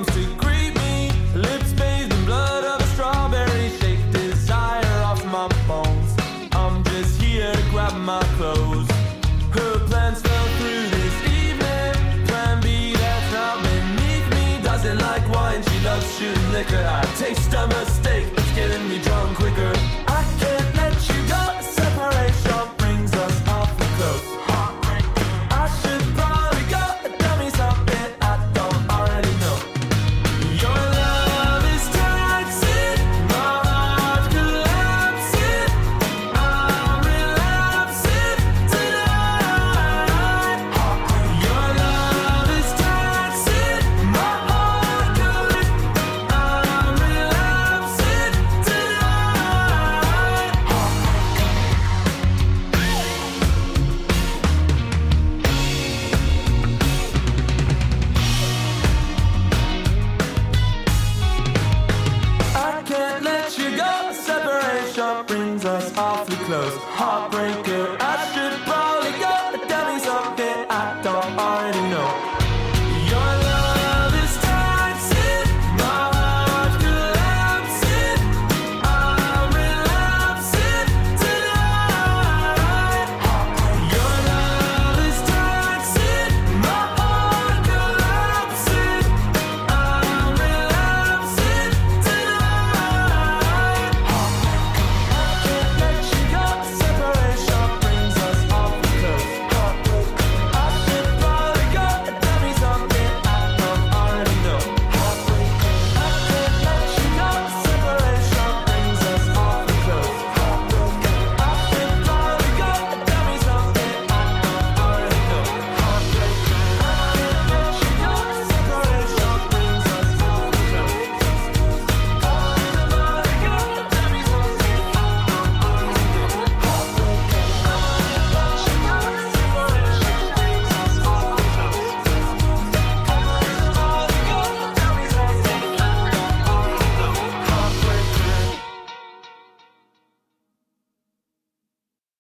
comes to greet me. Lips bathed in blood of a strawberry shake. Desire off my bones. I'm just here to grab my clothes. Her plans fell through this evening. Plan B, that's not beneath me. Doesn't like wine, she loves shooting liquor. I taste a mistake, it's getting me drunk quicker. I can't let you go. Separation brings us awfully close. I should probably go. Tell me something I don't already know. Your love is toxic. My heart collapsing. I'm relapsing tonight. Your love is toxic. My heart collapsing. I'm relapsing tonight. I can't let you go. Separation brings us awfully close. Heartbreak